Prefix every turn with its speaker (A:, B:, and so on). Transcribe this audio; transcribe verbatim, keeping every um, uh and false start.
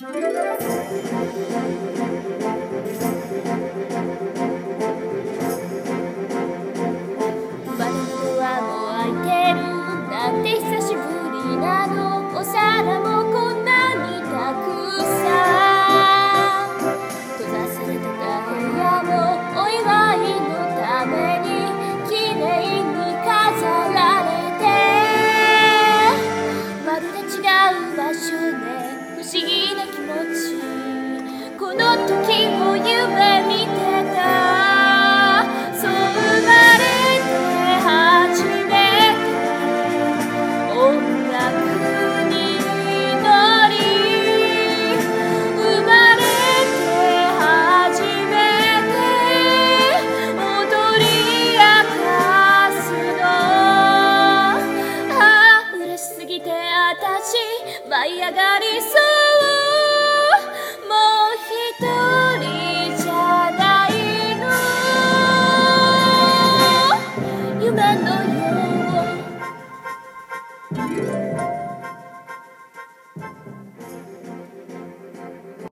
A: 窓のドアも開いてるなんて久しぶりなの。お皿もこんなにたくさん。閉ざされてた部屋もお祝いのためにきれいに飾られて、まるで違う場所で不思議な気持ち。この時を夢見てた。そう生まれて初めて音楽に乗り、生まれて初めて踊り明かすの。ああ嬉しすぎてあたし舞い上がりそう。もう一人じゃないの夢のよう。